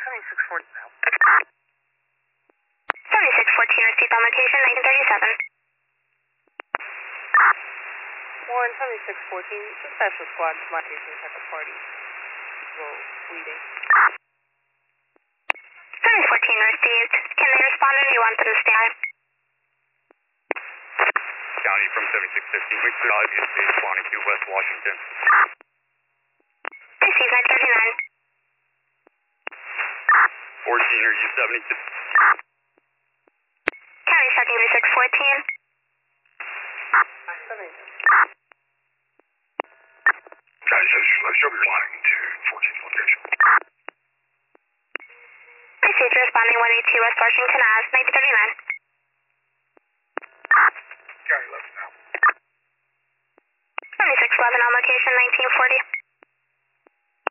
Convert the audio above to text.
7614 now. 7614 received on location 1937. 7614, the special squad to my station at the party. Well, bleeding. 714 received. Can they respond or do you want them to stay? County from 7615, Victor IBC responding to West Washington. Received 939. 14, are you 72? County checking 3614. 76. County show me responding to 14 location. Received responding 182 West Washington Ave, 1939. County left now. 7611 on location 1940.